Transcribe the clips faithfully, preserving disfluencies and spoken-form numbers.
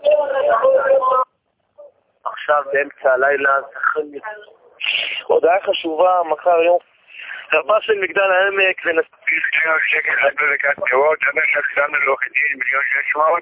עכשיו באמצע הלילה, הודעה חשובה, מחר יום רבה של מגדל העמק ונספיל מיליון שקל עד בבקעת פירות, עד עכשיו שלנו לעורכי דין מיליון שש מאות,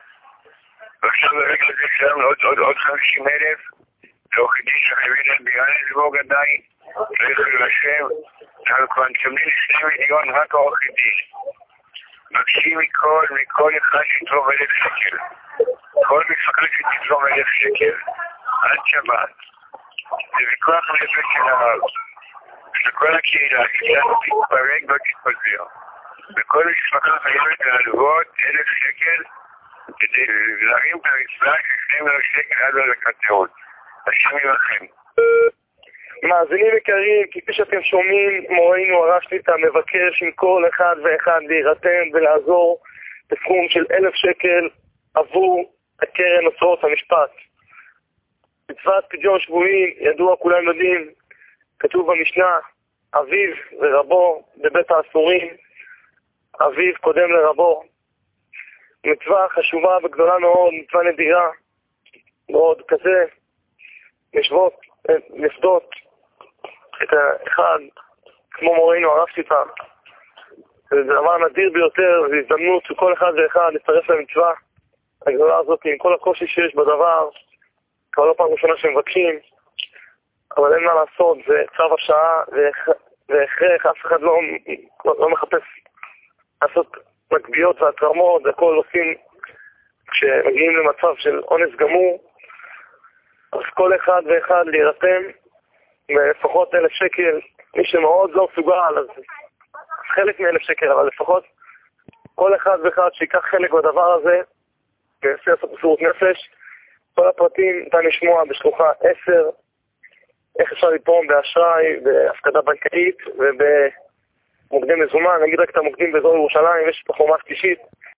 ועכשיו ברגע זה שלנו עוד, עוד, עוד חמישים אלף לעורכי דין שחייבים ביואנסבורג עדיין, לא יכולו להירשם, אנחנו כבר נצמדים לשני מיליון רק עורכי דין. מבקשים מכל, מכל אחד שתתרום אלף שקל. כל משפחה שתתרום אלף שקל. עד שבת. זה ויכוח נפש של הרב. שכל הקהילה, קהילה תתפרק ולא תתפזר. וכל משפחה חייבת להלוות אלף שקל כדי להרים את המצווה של שני מיליון שקל עד לבקעות. השם ירחם. מאזינים יקרים, כפי שאתם שומעים, מורנו הרב שליט"א מבקש עם כל אחד ואחד להירתם ולעזור בסכום של אלף שקל עבור הקרן אוצרות המשפט. מצוות פדיון שבויים, ידוע כולם יודעים, כתוב במשנה, אביו ורבו בבית האסורים, אביו קודם לרבו. מצווה חשובה וגדולה מאוד, מצווה נדירה מאוד כזה, לשבות, לפדות את האחד כמו מורנו הרב שליט"א. זה דבר נדיר ביותר, זו הזדמנות שכל אחד ואחד לצטרף למצווה הגדולה הזאת עם כל הקושי שיש בדבר, כבר לא פעם ראשונה שמבקשים, אבל אין מה לעשות, זה צו השעה והכרח, אף אחד לא, לא מחפש לעשות מגביות והתרמות, הכל עושים כשמגיעים למצב של אונס גמור. אז כל אחד ואחד להירתם לפחות אלף שקל, מי שמאוד לא מסוגל, אז חלק מאלף שקל, אבל לפחות כל אחד ואחד שיקח חלק בדבר הזה, ויעשה לעשות מסירות נפש. כל הפרטים ניתן לשמוע בשלוחה עשר, איך אפשר לתרום באשראי, בהפקדה בנקאית ובמוקדי מזומן. נגיד רק את המוקדים באזור ירושלים, יש בחומה שלישית,